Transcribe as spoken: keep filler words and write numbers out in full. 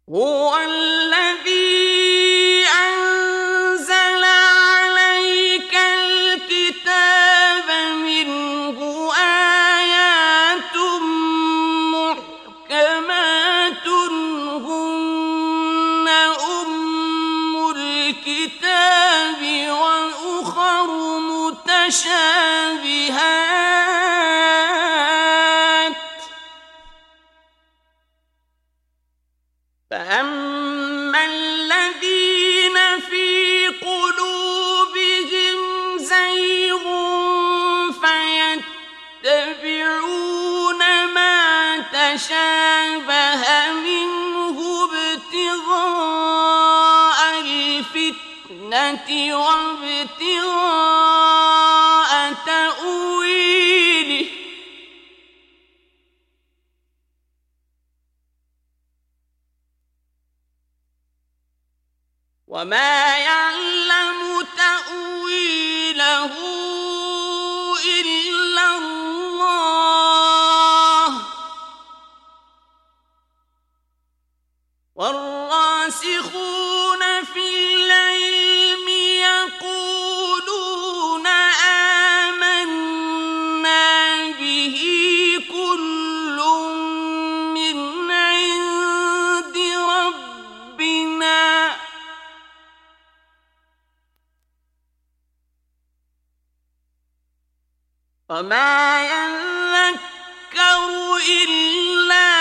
هو الذي أنزل عليك الكتاب منه آيات محكمات هن أم الكتاب وأخر متشابهات فأما الذين في قلوبهم زيغ فيتبعون ما تشابه منه ابتغاء الفتنة وابتغاء تأويله وما يعلم تأويله إلا الله والراسخون في العلم يقولون آمنا به كل من عند ربنا وما يذكر إلا